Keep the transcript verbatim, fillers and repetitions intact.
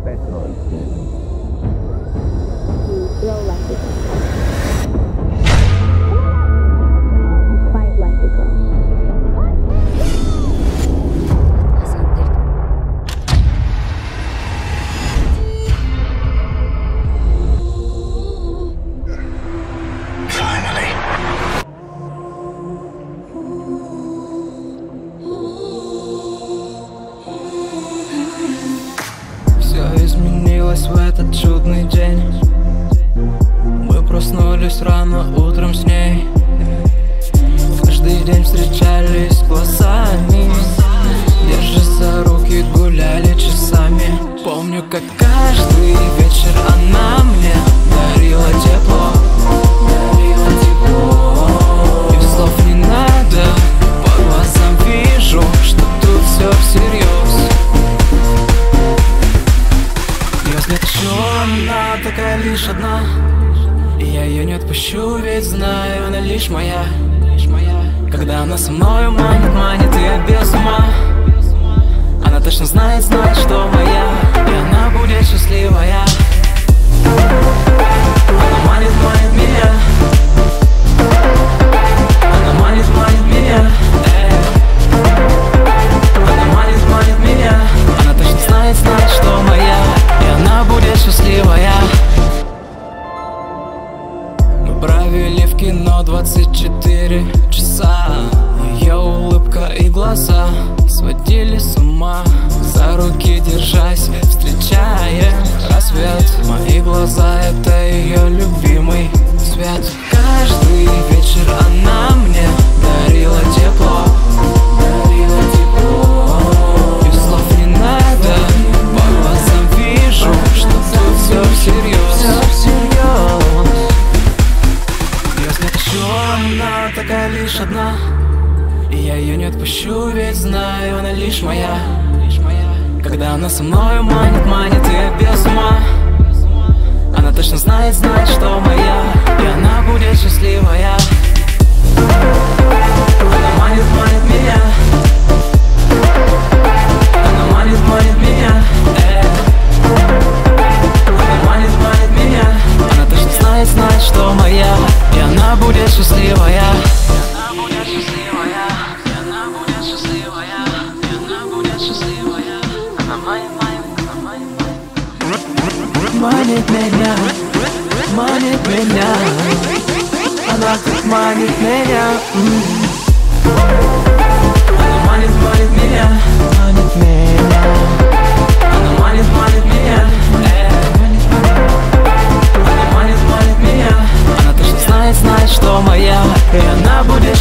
professional. You throw like a girl. You fight like a girl. Все изменилось в этот чудный день. Мы проснулись рано утром с ней. Каждый день встречались глазами, держась за руки, гуляли часами. Помню, как каждый вечер она мне дарила тепло, дарила тепло. И слов не надо, по глазам вижу, что тут все всерьез. Нет еще, она такая лишь одна, и я ее не отпущу, ведь знаю, она лишь моя. Когда она со мною манит, манит, и я без ума. Она точно знает, знает, что моя, и она будет счастливая. Она манит, манит меня. Она манит, манит меня. Она манит, манит меня. Она точно знает, знает, что моя, и она будет счастливая. Мы провели в кино двадцать четыре часа. Ее улыбка и глаза сводили с ума. За руки держась, встречая рассвет. Мои глаза — это ее любимый цвет. Каждый вечер она мне дарила тепло, дарила тепло. И слов не надо, по глазам вижу, что тут все всерьез, все всерьез. Если хочу, она такая лишь одна, и я ее не отпущу, ведь знаю, она лишь моя. Когда она со мною манит, манит, и я без ума. Она точно знает, знает, что моя, и она будет счастливая. Она манит, манит меня. Она манит, манит меня. Она манит, манит меня. Она точно знает, знает, что моя, и она будет счастливая. Манит меня, манит меня. Она как манит меня. Она манит, манит меня, манит меня. Она манит, манит меня. Она манит, манит меня. Она точно знает, знает, что моя, и она будет